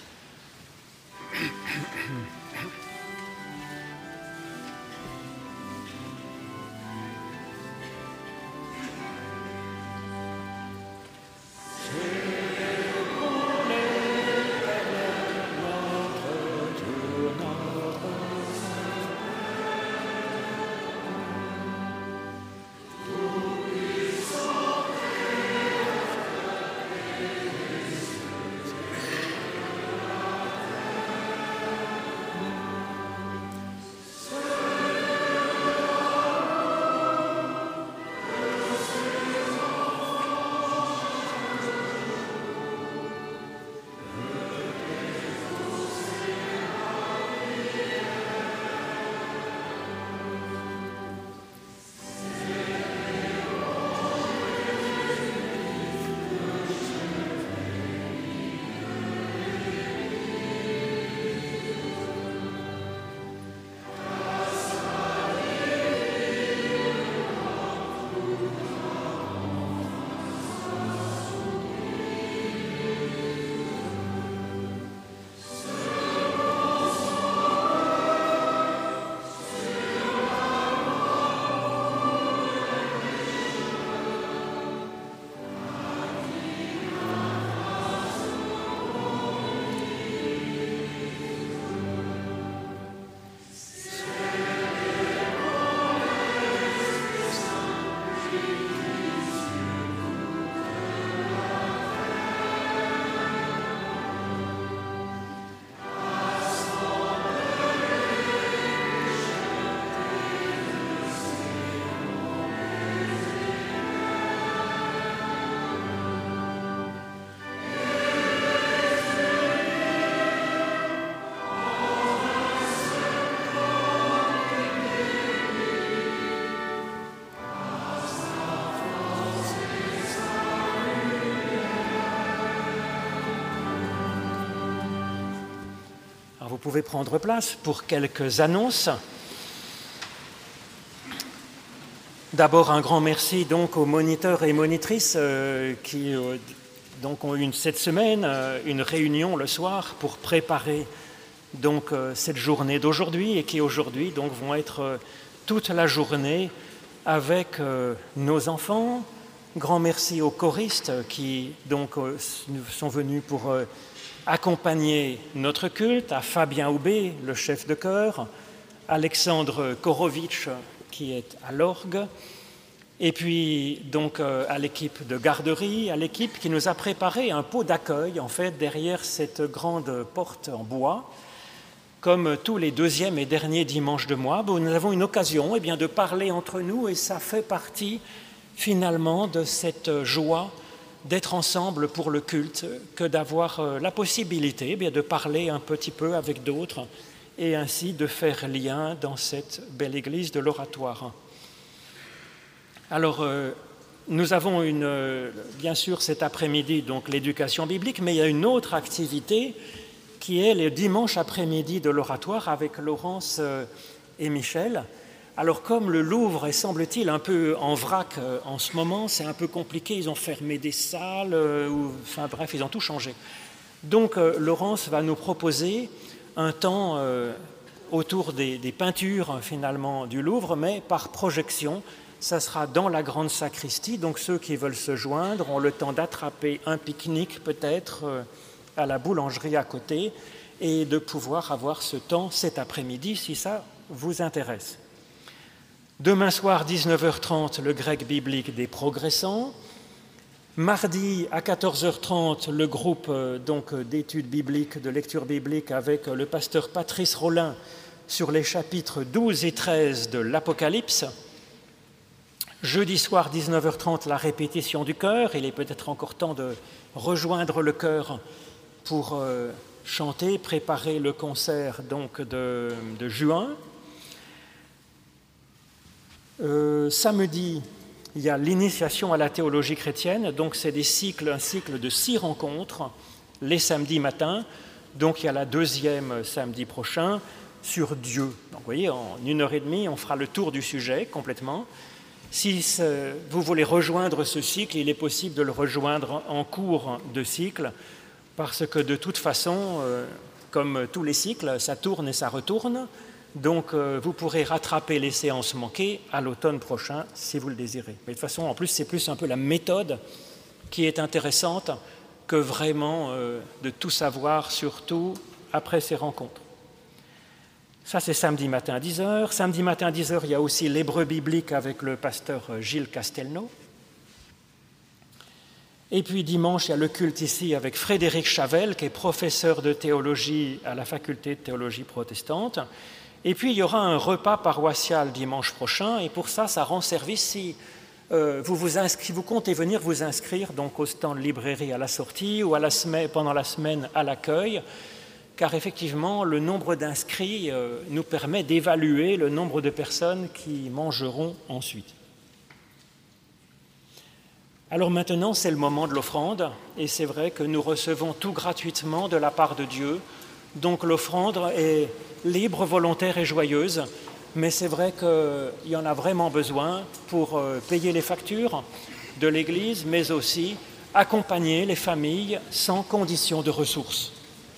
Vous pouvez prendre place pour quelques annonces. D'abord, un grand merci donc aux moniteurs et monitrices euh, qui euh, donc ont eu cette semaine euh, une réunion le soir pour préparer donc euh, cette journée d'aujourd'hui et qui aujourd'hui donc vont être euh, toute la journée avec euh, nos enfants. Grand merci aux choristes qui donc euh, sont venus pour euh, accompagner notre culte, à Fabien Houbé, le chef de chœur, Alexandre Korovitch, qui est à l'orgue, et puis donc euh, à l'équipe de garderie, à l'équipe qui nous a préparé un pot d'accueil, en fait, derrière cette grande porte en bois. Comme tous les deuxièmes et derniers dimanches de mois, nous avons une occasion eh bien, de parler entre nous, et ça fait partie finalement de cette joie d'être ensemble pour le culte, que d'avoir la possibilité eh bien, de parler un petit peu avec d'autres et ainsi de faire lien dans cette belle église de l'Oratoire. Alors, euh, nous avons une, euh, bien sûr cet après-midi donc l'éducation biblique, mais il y a une autre activité qui est le dimanche après-midi de l'Oratoire avec Laurence euh, et Michel. Alors comme le Louvre est, semble-t-il, un peu en vrac euh, en ce moment, c'est un peu compliqué, ils ont fermé des salles, euh, ou, enfin bref, ils ont tout changé. Donc euh, Laurence va nous proposer un temps euh, autour des, des peintures finalement du Louvre, mais par projection. Ça sera dans la grande sacristie, donc ceux qui veulent se joindre ont le temps d'attraper un pique-nique peut-être euh, à la boulangerie à côté et de pouvoir avoir ce temps cet après-midi si ça vous intéresse. Demain soir, dix-neuf heures trente, le grec biblique des progressants. Mardi, à quatorze heures trente, le groupe euh, donc, d'études bibliques, de lecture biblique avec le pasteur Patrice Rollin sur les chapitres douze et treize de l'Apocalypse. Jeudi soir, dix-neuf heures trente, la répétition du chœur. Il est peut-être encore temps de rejoindre le chœur pour euh, chanter, préparer le concert donc, de, de juin. Euh, samedi, il y a l'initiation à la théologie chrétienne, donc c'est des cycles, un cycle de six rencontres les samedis matins. Donc il y a la deuxième samedi prochain sur Dieu. Donc vous voyez, en une heure et demie, on fera le tour du sujet complètement. Si vous voulez rejoindre ce cycle, il est possible de le rejoindre en cours de cycle, parce que de toute façon, euh, comme tous les cycles, ça tourne et ça retourne. Donc euh, vous pourrez rattraper les séances manquées à l'automne prochain, si vous le désirez. Mais de toute façon, en plus, c'est plus un peu la méthode qui est intéressante que vraiment euh, de tout savoir, surtout après ces rencontres. Ça, c'est samedi matin à dix heures. Samedi matin à dix heures, il y a aussi l'hébreu biblique avec le pasteur Gilles Castelnau. Et puis dimanche, il y a le culte ici avec Frédéric Chavel, qui est professeur de théologie à la faculté de théologie protestante. Et puis, il y aura un repas paroissial dimanche prochain. Et pour ça, ça rend service si euh, vous, vous, inscri- vous comptez venir vous inscrire donc au stand librairie à la sortie ou à la semaine, pendant la semaine à l'accueil. Car effectivement, le nombre d'inscrits euh, nous permet d'évaluer le nombre de personnes qui mangeront ensuite. Alors maintenant, c'est le moment de l'offrande, et c'est vrai que nous recevons tout gratuitement de la part de Dieu. Donc l'offrande est libre, volontaire et joyeuse, mais c'est vrai qu'il y en a vraiment besoin pour euh, payer les factures de l'Église, mais aussi accompagner les familles sans condition de ressources.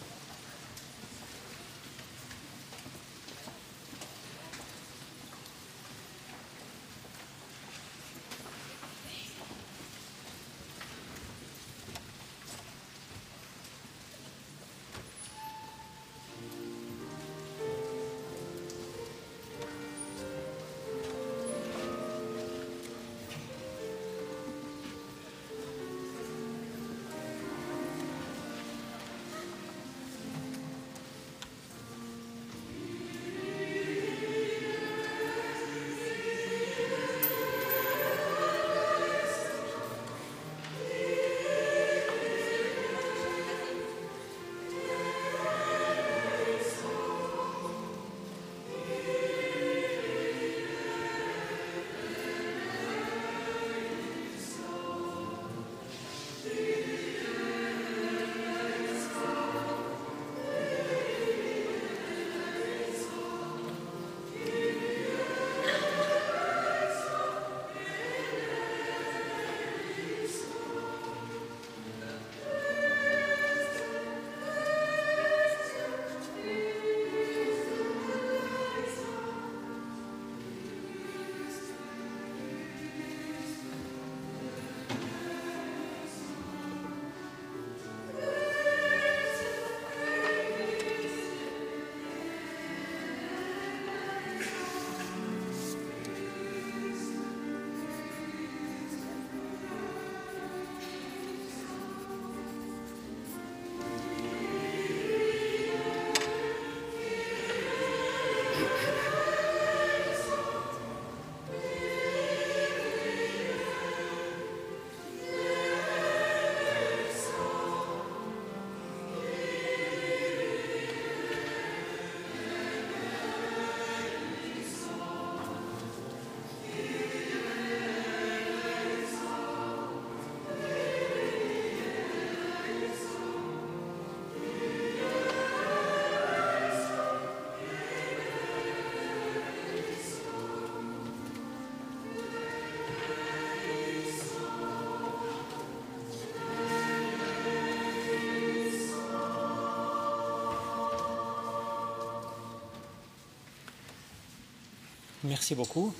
Merci beaucoup.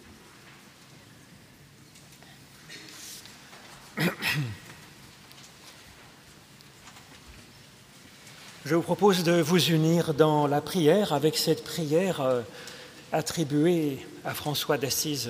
Je vous propose de vous unir dans la prière avec cette prière euh, attribuée à François d'Assise.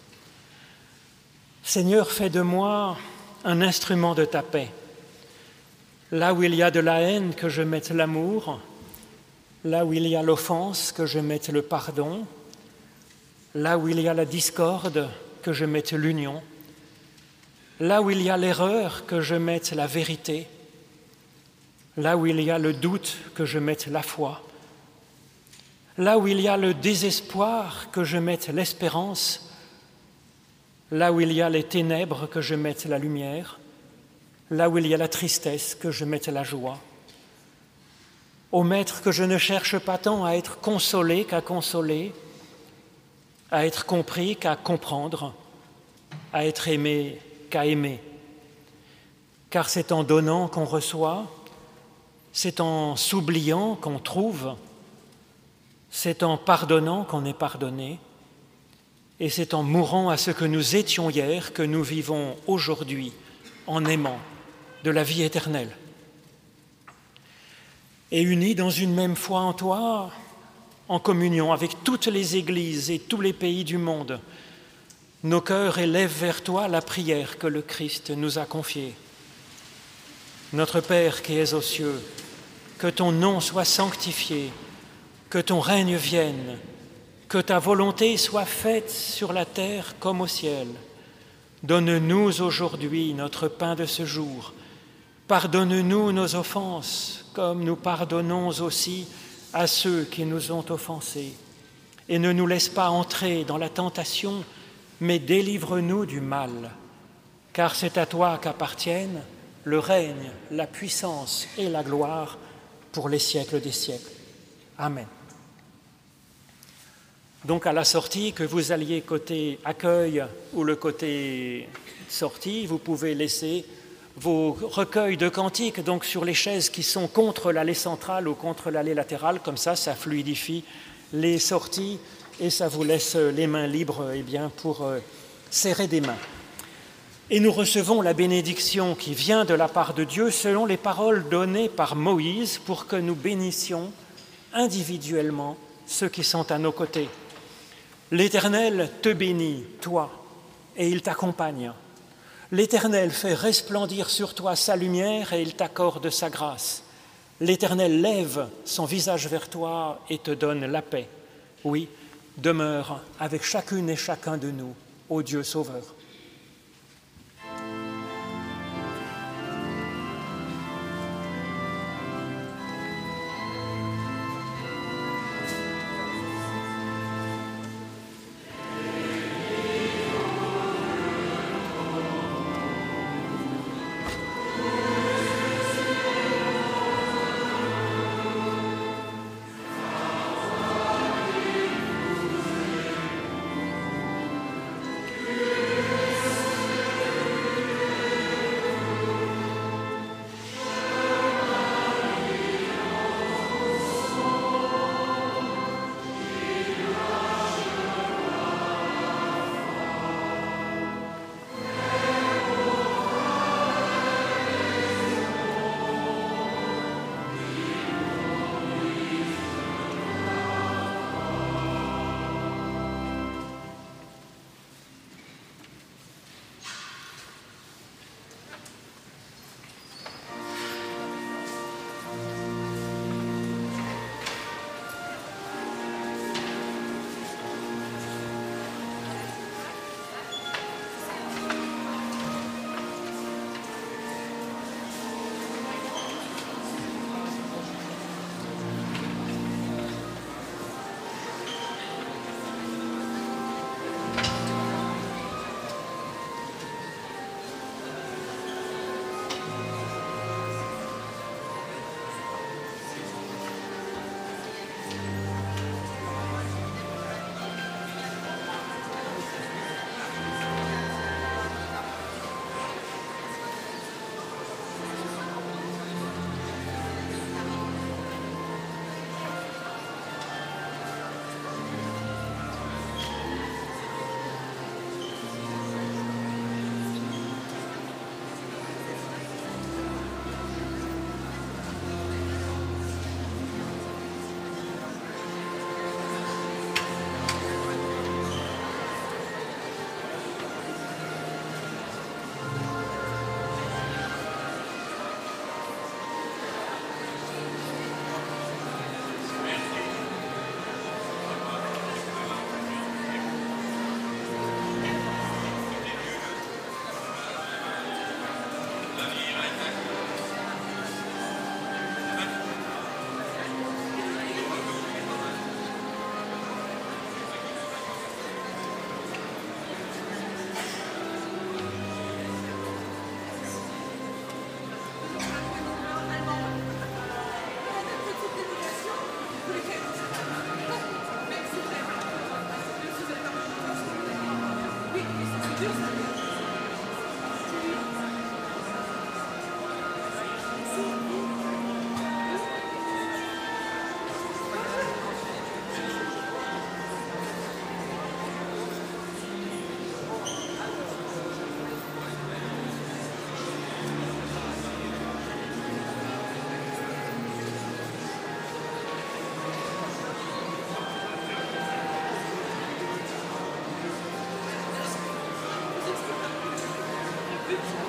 Seigneur, fais de moi un instrument de ta paix. Là où il y a de la haine, que je mette l'amour. Là où il y a l'offense, que je mette le pardon. Là où il y a la discorde, que je mette l'union. Là où il y a l'erreur, que je mette la vérité. Là où il y a le doute, que je mette la foi. Là où il y a le désespoir, que je mette l'espérance. Là où il y a les ténèbres, que je mette la lumière. Là où il y a la tristesse, que je mette la joie. Ô Maître, que je ne cherche pas tant à être consolé qu'à consoler, à être compris qu'à comprendre, à être aimé qu'à aimer. Car c'est en donnant qu'on reçoit, c'est en s'oubliant qu'on trouve, c'est en pardonnant qu'on est pardonné, et c'est en mourant à ce que nous étions hier que nous vivons aujourd'hui en aimant de la vie éternelle. Et unis dans une même foi en toi, en communion avec toutes les églises et tous les pays du monde, nos cœurs élèvent vers toi la prière que le Christ nous a confiée. Notre Père qui es aux cieux, que ton nom soit sanctifié, que ton règne vienne, que ta volonté soit faite sur la terre comme au ciel. Donne-nous aujourd'hui notre pain de ce jour. Pardonne-nous nos offenses, comme nous pardonnons aussi à ceux qui nous ont offensés. Et ne nous laisse pas entrer dans la tentation, mais délivre-nous du mal. Car c'est à toi qu'appartiennent le règne, la puissance et la gloire pour les siècles des siècles. Amen. Donc à la sortie, que vous alliez côté accueil ou le côté sortie, vous pouvez laisser vos recueils de cantiques donc sur les chaises qui sont contre l'allée centrale ou contre l'allée latérale. Comme ça, ça fluidifie les sorties et ça vous laisse les mains libres eh bien, pour euh, serrer des mains. Et nous recevons la bénédiction qui vient de la part de Dieu selon les paroles données par Moïse pour que nous bénissions individuellement ceux qui sont à nos côtés. L'Éternel te bénit, toi, et il t'accompagne. L'Éternel fait resplendir sur toi sa lumière et il t'accorde sa grâce. L'Éternel lève son visage vers toi et te donne la paix. Oui, demeure avec chacune et chacun de nous, ô Dieu Sauveur. Amen. Amen.